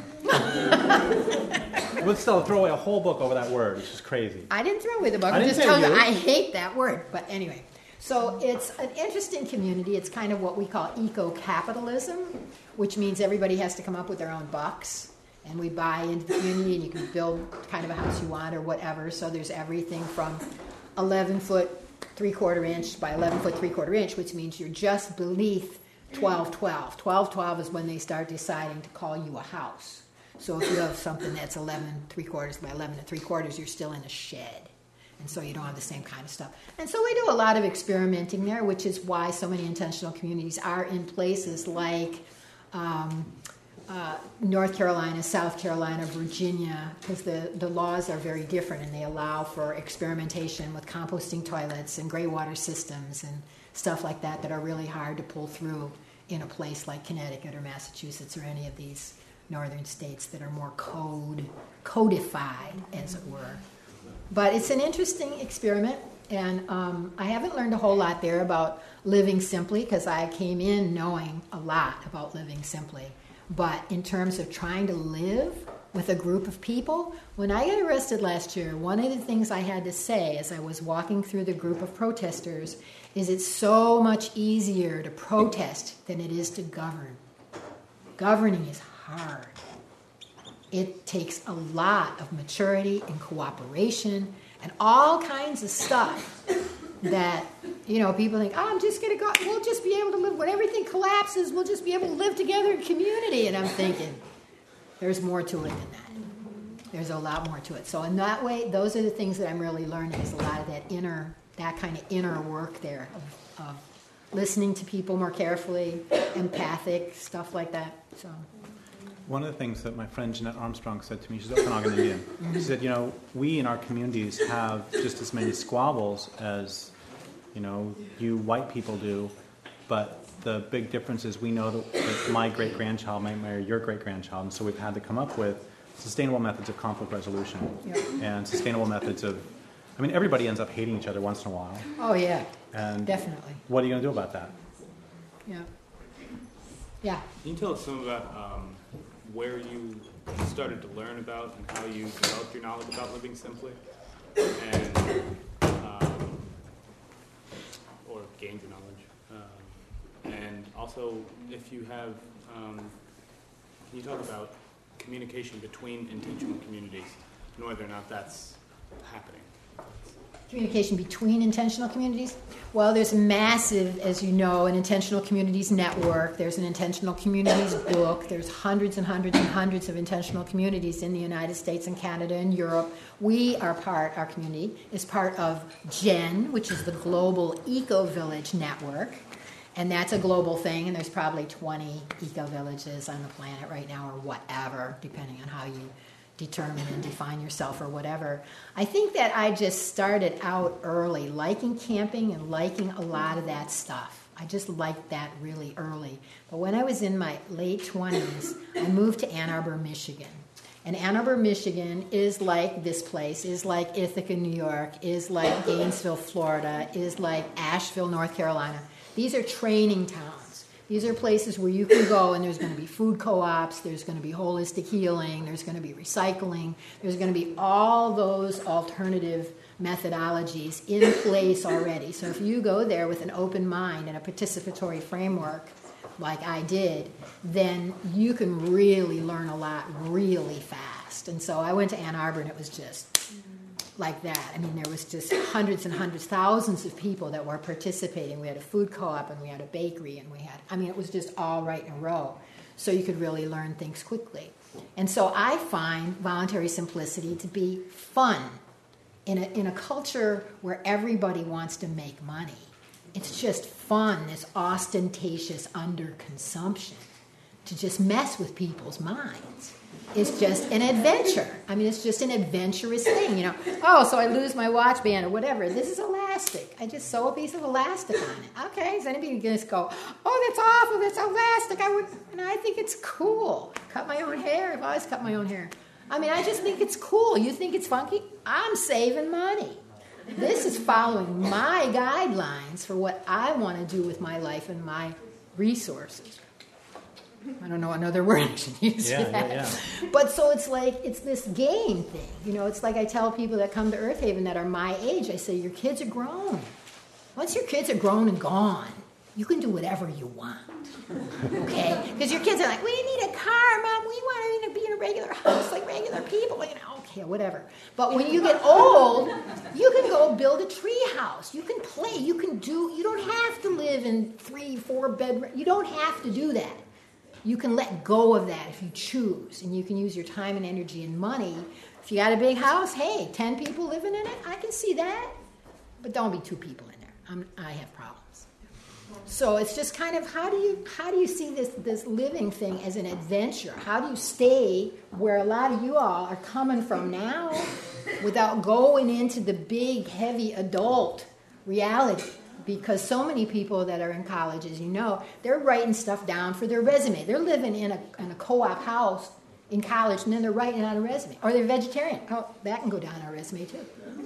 We'll still throw away a whole book over that word, which is crazy. I didn't throw away the book. I I'm didn't just say telling you, you. I hate that word. But anyway, so it's an interesting community. It's kind of what we call eco-capitalism, which means everybody has to come up with their own bucks. And we buy into the community, and you can build kind of a house you want or whatever. So there's everything from eleven foot, three quarter inch by eleven foot, three quarter inch, which means you're just beneath twelve twelve. twelve twelve is when they start deciding to call you a house. So if you have something that's eleven three quarters by eleven and three quarters, you're still in a shed. And so you don't have the same kind of stuff. And so we do a lot of experimenting there, which is why so many intentional communities are in places like um, uh, North Carolina, South Carolina, Virginia, because the, the laws are very different and they allow for experimentation with composting toilets and gray water systems and stuff like that that are really hard to pull through in a place like Connecticut or Massachusetts or any of these northern states that are more code codified, as it were. But it's an interesting experiment, and um, I haven't learned a whole lot there about living simply because I came in knowing a lot about living simply. But in terms of trying to live with a group of people, when I got arrested last year, one of the things I had to say as I was walking through the group of protesters is it's so much easier to protest than it is to govern. Governing is hard. It takes a lot of maturity and cooperation and all kinds of stuff that, you know, people think, oh, I'm just going to go, we'll just be able to live, when everything collapses, we'll just be able to live together in community. And I'm thinking, there's more to it than that. There's a lot more to it. So in that way, those are the things that I'm really learning is a lot of that inner, that kind of inner work there of, of listening to people more carefully, empathic, stuff like that. So. One of the things that my friend Jeanette Armstrong said to me, she's Okanagan Indian, she said, you know, we in our communities have just as many squabbles as, you know, you white people do, but the big difference is we know that, that my great-grandchild might marry your great-grandchild, and so we've had to come up with sustainable methods of conflict resolution Yep. and sustainable methods of, I mean, everybody ends up hating each other once in a while. Oh, yeah, and definitely. What are you going to do about that? Yeah. Yeah. Can you tell us some about um, where you started to learn about and how you developed your knowledge about living simply, and um, or gained your knowledge, um, and also if you have, um, can you talk about communication between intentional communities and whether or not that's happening? Communication between intentional communities? Well, there's a massive, as you know, an intentional communities network. There's an intentional communities book. There's hundreds and hundreds and hundreds of intentional communities in the United States and Canada and Europe. We are part, our community is part of GEN, which is the Global Eco Village Network. And that's a global thing, and there's probably twenty eco villages on the planet right now or whatever, depending on how you determine and define yourself or whatever. I think that I just started out early liking camping and liking a lot of that stuff. I just liked that really early. But when I was in my late twenties, I moved to Ann Arbor, Michigan. And Ann Arbor, Michigan is like this place, is like Ithaca, New York, is like Gainesville, Florida, is like Asheville, North Carolina. These are training towns. These are places where you can go and there's going to be food co-ops, there's going to be holistic healing, there's going to be recycling, there's going to be all those alternative methodologies in place already. So if you go there with an open mind and a participatory framework, like I did, then you can really learn a lot really fast. And so I went to Ann Arbor and it was just like that. I mean, there was just hundreds and hundreds, thousands of people that were participating. We had a food co-op and we had a bakery and we had, I mean, it was just all right in a row. So you could really learn things quickly. And so I find voluntary simplicity to be fun in a, in a culture where everybody wants to make money. It's just fun, this ostentatious underconsumption, to just mess with people's minds. It's just an adventure. I mean, it's just an adventurous thing, you know. Oh, so I lose my watch band or whatever. This is elastic. I just sew a piece of elastic on it. Okay, is anybody going to go, oh, that's awful, that's elastic. I would, and I think it's cool. Cut my own hair. I've always cut my own hair. I mean, I just think it's cool. You think it's funky? I'm saving money. This is following my guidelines for what I want to do with my life and my resources. I don't know another word I should use Yeah, for that. yeah, yeah. But so it's like, it's this game thing. You know, it's like I tell people that come to Earth Haven that are my age, I say, your kids are grown. Once your kids are grown and gone, you can do whatever you want. Okay? Because your kids are like, we need a car, Mom. We want to be in a regular house like regular people. You know, okay, whatever. But when you get old, you can go build a tree house. You can play. You can do, you don't have to live in three, four bedrooms. You don't have to do that. You can let go of that if you choose. And you can use your time and energy and money. If you got a big house, hey, ten people living in it, I can see that. But don't be two people in there. I'm, I have problems. So it's just kind of how do you how do you see this this living thing as an adventure? How do you stay where a lot of you all are coming from now without going into the big, heavy adult reality? Because so many people that are in college, as you know, they're writing stuff down for their resume. They're living in a, in a co-op house in college, and then they're writing it on a resume. Or they're vegetarian. Oh, that can go down on a resume, too.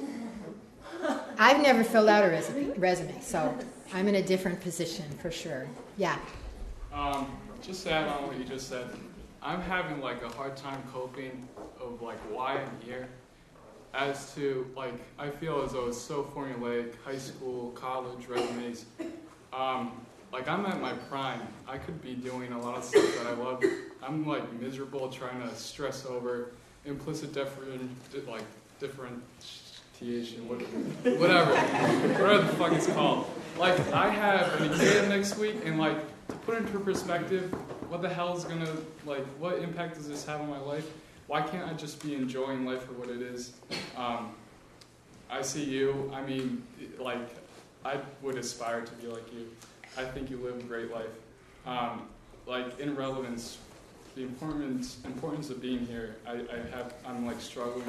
I've never filled out a resume, resume, so I'm in a different position for sure. Yeah. Um, just to add on what you just said, I'm having like a hard time coping of like why I'm here. As to like, I feel as though it's so formulaic, high school, college, resumes. Um, like I'm at my prime. I could be doing a lot of stuff that I love. I'm like miserable trying to stress over implicit different, like differentiation, whatever, whatever the fuck it's called. Like I have an exam next week, and like to put into perspective, what the hell is gonna like? What impact does this have on my life? Why can't I just be enjoying life for what it is? Um, I see you. I mean, like, I would aspire to be like you. I think you live a great life. Um, like, in relevance, the importance importance of being here. I, I have. I'm like struggling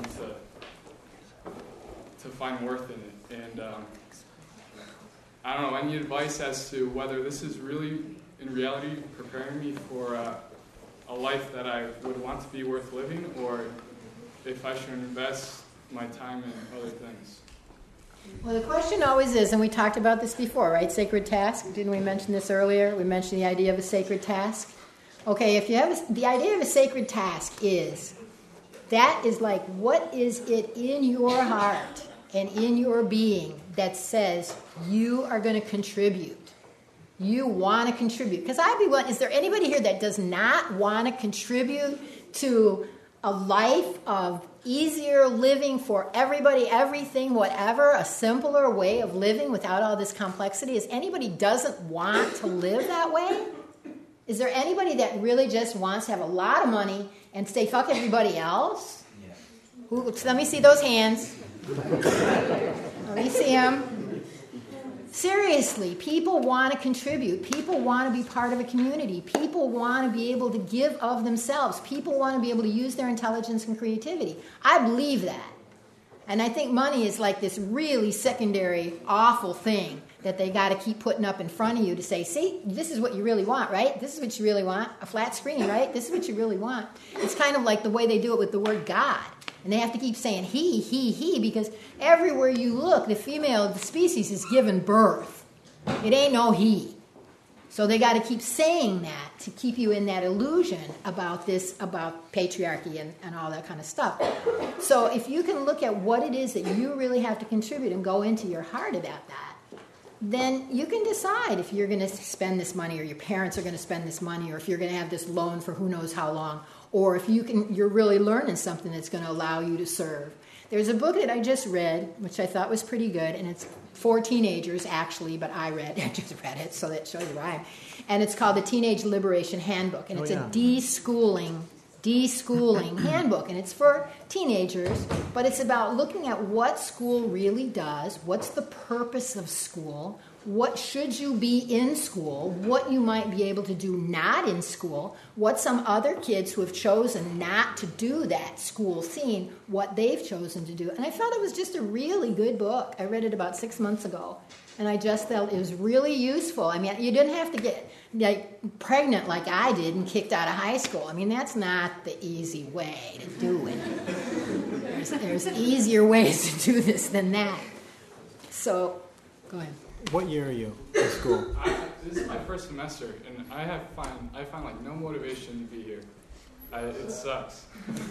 to to find worth in it. And um, I don't know. Any advice as to whether this is really, in reality, preparing me for Uh, a life that I would want to be worth living, or if I should invest my time in other things? Well, the question always is, and we talked about this before, right? Sacred task. Didn't we mention this earlier? We mentioned the idea of a sacred task. Okay, if you have a, the idea of a sacred task is, that is like, what is it in your heart and in your being that says you are going to contribute? You want to contribute. Because I'd be one, is there anybody here that does not want to contribute to a life of easier living for everybody, everything, whatever, a simpler way of living without all this complexity? Is anybody doesn't want to live that way? Is there anybody that really just wants to have a lot of money and say fuck everybody else? Yeah. Who, let me see those hands. Let me see them. Seriously, people want to contribute. People want to be part of a community. People want to be able to give of themselves. People want to be able to use their intelligence and creativity. I believe that. And I think money is like this really secondary, awful thing that they got to keep putting up in front of you to say, see, this is what you really want, right? This is what you really want. A flat screen, right? This is what you really want. It's kind of like the way they do it with the word God. And they have to keep saying he, he, he, because everywhere you look, the female of the species is given birth. It ain't no he. So they got to keep saying that to keep you in that illusion about this, about patriarchy and, and all that kind of stuff. So if you can look at what it is that you really have to contribute and go into your heart about that, then you can decide if you're going to spend this money, or your parents are going to spend this money, or if you're going to have this loan for who knows how long, or if you can, you're really learning something that's going to allow you to serve. There's a book that I just read, which I thought was pretty good, and it's for teenagers, actually, but I read, I just read it, so that shows you why. And it's called the Teenage Liberation Handbook, and it's Oh, yeah. a de-schooling, de-schooling handbook, and it's for teenagers, but it's about looking at what school really does, what's the purpose of school, what should you be in school, what you might be able to do not in school, what some other kids who have chosen not to do that school scene, what they've chosen to do. And I felt it was just a really good book. I read it about six months ago, and I just felt it was really useful. I mean, you didn't have to get like pregnant like I did and kicked out of high school. I mean, that's not the easy way to do it. There's, there's easier ways to do this than that. So, go ahead. What year are you in school? I, this is my first semester, and I have find I find like no motivation to be here. I, it sucks.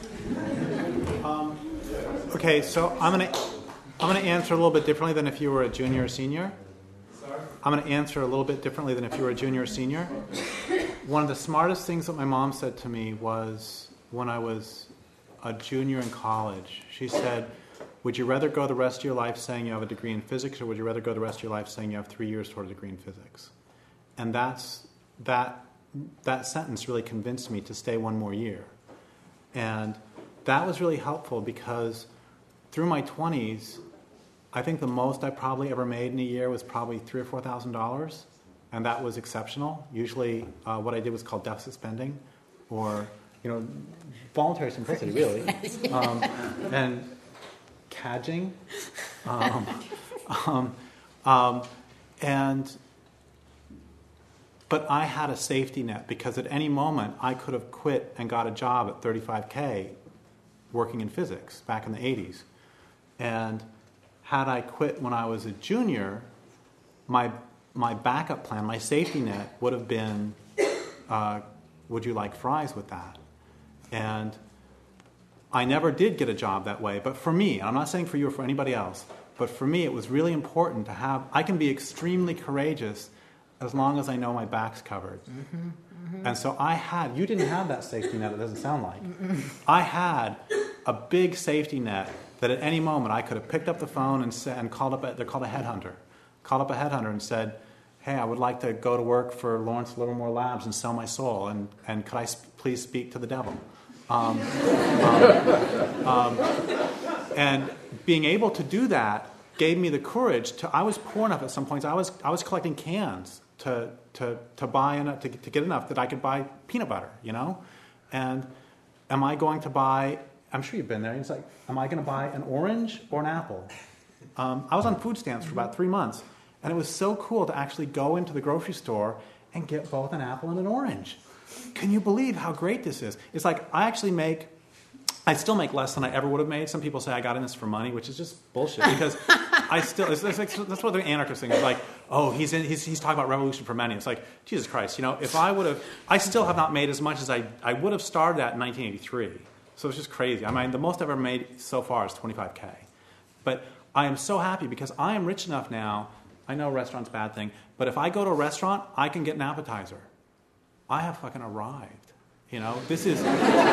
Um, okay, so I'm gonna I'm gonna answer a little bit differently than if you were a junior or senior. Sorry? I'm gonna answer a little bit differently than if you were a junior or senior. One of the smartest things that my mom said to me was when I was a junior in college. She said, would you rather go the rest of your life saying you have a degree in physics, or would you rather go the rest of your life saying you have three years toward a degree in physics? And that's that that sentence really convinced me to stay one more year. And that was really helpful because through my twenties, I think the most I probably ever made in a year was probably three or four thousand dollars, and that was exceptional. Usually, uh, what I did was called deficit spending, or you know, voluntary simplicity, really, um, and cadging, um, um, um, and but I had a safety net because at any moment I could have quit and got a job at thirty-five K working in physics back in the eighties. And had I quit when I was a junior, my my backup plan, my safety net would have been, uh, would you like fries with that? And I never did get a job that way, but for me, and I'm not saying for you or for anybody else, but for me it was really important to have, I can be extremely courageous as long as I know my back's covered. Mm-hmm, mm-hmm. And so I had, you didn't have that safety net, it doesn't sound like. Mm-mm. I had a big safety net that at any moment I could have picked up the phone and, sa- and called up, a, they're called a headhunter, called up a headhunter and said, hey, I would like to go to work for Lawrence Livermore Labs and sell my soul, and, and could I sp- please speak to the devil? Um, um, um, and being able to do that gave me the courage to, I was poor enough at some points, I was I was collecting cans to to to buy enough, to, to get enough that I could buy peanut butter, you know? And am I going to buy, I'm sure you've been there, it's like, am I going to buy an orange or an apple? Um, I was on food stamps for about three months, and it was so cool to actually go into the grocery store and get both an apple and an orange. Can you believe how great this is? It's like I actually make, I still make less than I ever would have made. Some people say I got in this for money, which is just bullshit because I still, it's, it's, it's, that's what the anarchist thing is like, oh, he's, in, he's, he's talking about revolution for many. It's like, Jesus Christ, you know, if I would have, I still have not made as much as I, I would have started at in nineteen eighty-three. So it's just crazy. I mean, the most I've ever made so far is twenty-five K. But I am so happy because I am rich enough now, I know a restaurant's a bad thing, but if I go to a restaurant, I can get an appetizer. I have fucking arrived. You know, this is,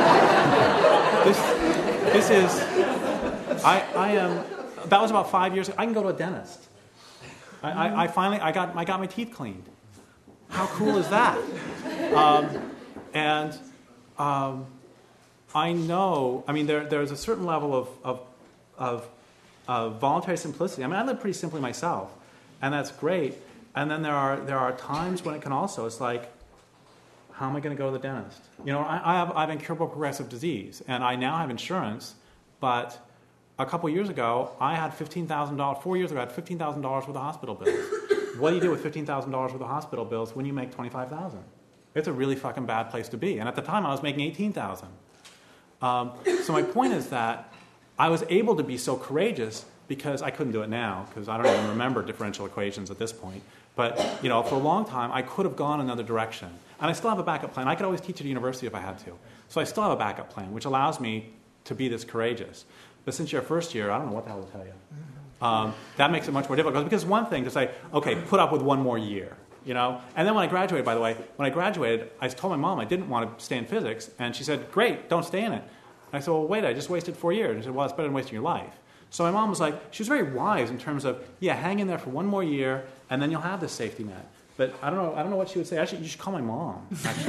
this, this is, I, I am, that was about five years ago. I can go to a dentist. I, I, I finally, I got, I got my teeth cleaned. How cool is that? Um, and um, I know, I mean, there, there's a certain level of, of, of, of voluntary simplicity. I mean, I live pretty simply myself, and that's great. And then there are, there are times when it can also, it's like, how am I going to go to the dentist? You know, I, I, have, I have incurable progressive disease, and I now have insurance, but a couple years ago, I had fifteen thousand dollars, four years ago, I had fifteen thousand dollars worth of hospital bills. What do you do with fifteen thousand dollars worth of hospital bills when you make twenty-five thousand dollars? It's a really fucking bad place to be. And at the time, I was making eighteen thousand dollars. Um, so my point is that I was able to be so courageous because I couldn't do it now, because I don't even remember differential equations at this point. But, you know, for a long time, I could have gone another direction. And I still have a backup plan. I could always teach at a university if I had to. So I still have a backup plan, which allows me to be this courageous. But since you're first year, I don't know what the hell to tell you. Um, that makes it much more difficult. Because one thing to say, okay, put up with one more year, you know? And then when I graduated, by the way, when I graduated, I told my mom I didn't want to stay in physics. And she said, great, don't stay in it. And I said, well, wait, I just wasted four years. And she said, well, it's better than wasting your life. So my mom was like, she was very wise in terms of, yeah, hang in there for one more year, and then you'll have this safety net. But I don't know, I don't know what she would say. Actually, you should call my mom, actually.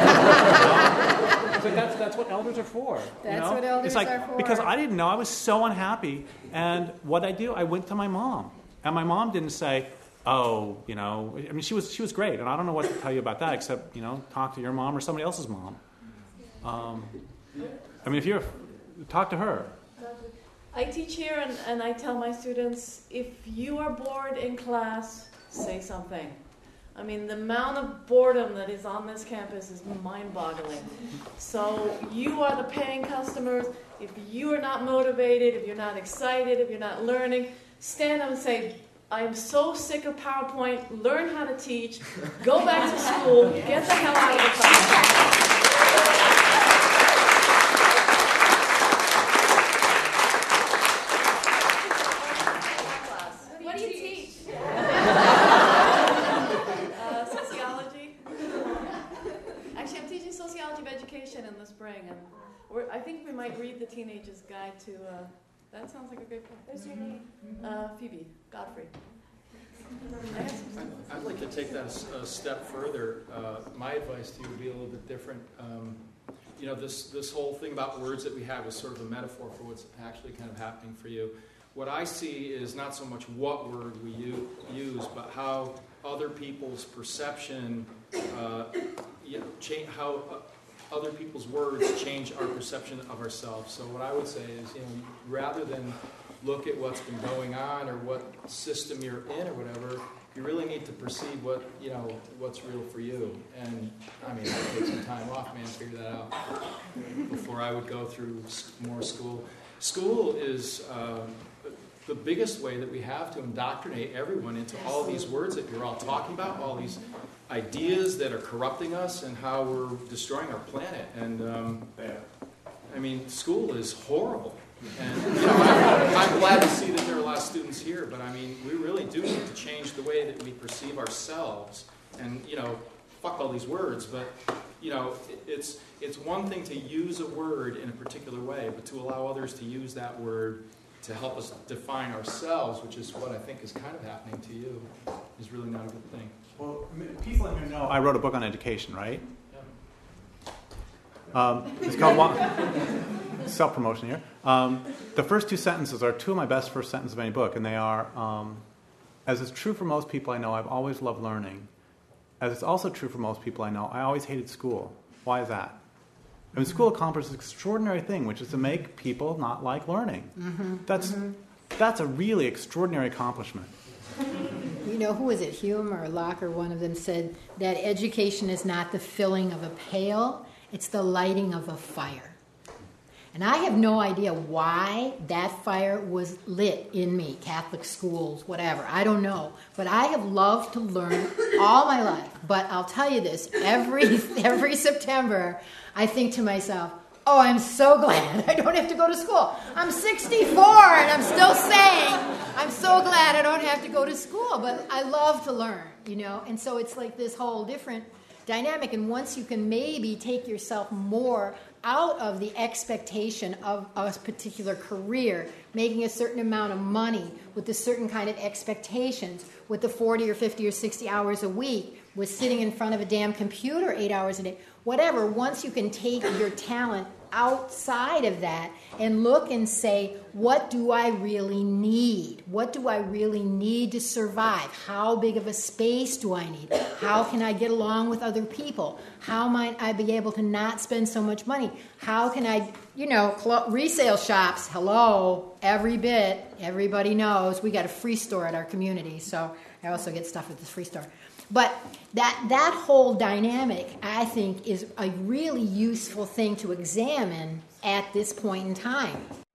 So that's, that's what elders are for. That's you know? what elders it's like, are for. Because I didn't know. I was so unhappy. And what I do, I went to my mom. And my mom didn't say, oh, you know, I mean, she was she was great. And I don't know what to tell you about that, except, you know, talk to your mom or somebody else's mom. Um, I mean, if you're, talk to her. I teach here, and, and I tell my students, if you are bored in class, say something. I mean, the amount of boredom that is on this campus is mind-boggling. So you are the paying customers. If you are not motivated, if you're not excited, if you're not learning, stand up and say, I'm so sick of PowerPoint. Learn how to teach. Go back to school. Get the hell out of the classroom. And we're, I think we might read the Teenager's Guide to, uh, that sounds like a great book. What's your name? Uh, Phoebe Godfrey. I'd like to take that a step further. Uh, my advice to you would be a little bit different. Um, you know, this, this whole thing about words that we have is sort of a metaphor for what's actually kind of happening for you. What I see is not so much what word we u- use, but how other people's perception, uh, you know, change, how uh, other people's words change our perception of ourselves. So what I would say is, you know, rather than look at what's been going on or what system you're in or whatever, you really need to perceive what, you know, what's real for you. And I mean, I'd take some time off, man, figure that out before I would go through more school. School is uh, the biggest way that we have to indoctrinate everyone into all these words that you're all talking about, all these ideas that are corrupting us and how we're destroying our planet. And um, I mean, school is horrible. And you know, I'm, I'm glad to see that there are a lot of students here, but I mean, we really do need to change the way that we perceive ourselves. And you know, fuck all these words, but you know, it, it's it's one thing to use a word in a particular way, but to allow others to use that word to help us define ourselves, which is what I think is kind of happening to you, is really not a good thing. Well, people in here know I wrote a book on education, right? Um, it's called self-promotion here. Um, the first two sentences are two of my best first sentences of any book, and they are, um, as is true for most people I know, I've always loved learning. As it's also true for most people I know, I always hated school. Why is that? I mean, school accomplishes an extraordinary thing, which is to make people not like learning. Mm-hmm. That's mm-hmm. that's a really extraordinary accomplishment. You know, who was it, Hume or Locke or one of them said that education is not the filling of a pail, it's the lighting of a fire. And I have no idea why that fire was lit in me, Catholic schools, whatever, I don't know. But I have loved to learn all my life. But I'll tell you this, every every September, I think to myself, oh, I'm so glad I don't have to go to school. I'm sixty-four and I'm still saying, I'm so glad I don't have to go to school. But I love to learn, you know. And so it's like this whole different dynamic. And once you can maybe take yourself more out of the expectation of a particular career, making a certain amount of money with a certain kind of expectations, with the forty or fifty or sixty hours a week, was sitting in front of a damn computer eight hours a day. Whatever, once you can take your talent outside of that and look and say, what do I really need? What do I really need to survive? How big of a space do I need? How can I get along with other people? How might I be able to not spend so much money? How can I, you know, cl- resale shops, hello, every bit, everybody knows we got a free store at our community, so I also get stuff at this free store. But that that whole dynamic, I think, is a really useful thing to examine at this point in time.